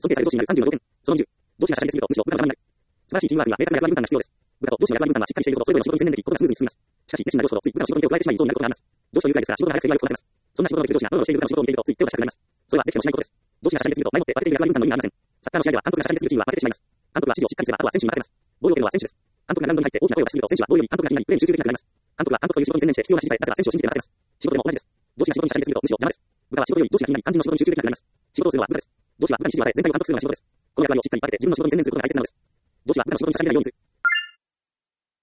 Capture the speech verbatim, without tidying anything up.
尊敬される上司になるさんじゅうの条件。そのにじゅう。上司がしゃべりすぎると、むしろ部下の邪魔になる。素晴らしいチームワークには明確な役割分担が必要です。部下と上司の役割分担はしっかりしていること、それぞれの仕事に専念でき、ことがスムーズに進みます。しかし、熱心な上司ほどつい部下の仕事に手を加えてしまいそうになることがあります。上司の愉快ですが、仕事が早く手際よくこなせます。そんな仕事のできる上司がノロノロしている部下の仕事を見ていると、つい手を出したくなります。それはできてもしないことです。上司がしゃべりすぎると、前もって分けている役割分担の意味がありません。サッカーの試合では監督がしゃべりすぎるチームは負けてしまいます。監督は指示をしっかりすれば、あとは選手に任せます。ボールを蹴るのは選手です。監督がグラウンドに入って大きな声を出しすぎると、選手はボールより監督が気になり、プレーに集中できなくなります。監督は監督という仕事に専念して必要な指示さえ出せば選手を信じて任せます。仕事でも同じです。上司が仕事にしゃべりすぎると、むしろ邪魔です。部下は仕事より上司が気になり、肝心の仕事に集中できなくなります。仕事をするのは部下です。上司は部下に指示を与え、全体を監督するのが仕事です。この役割をしっかり分けて、自分の仕事に専念することが大切なのです。上司は部下の仕事にしゃべらないようにする。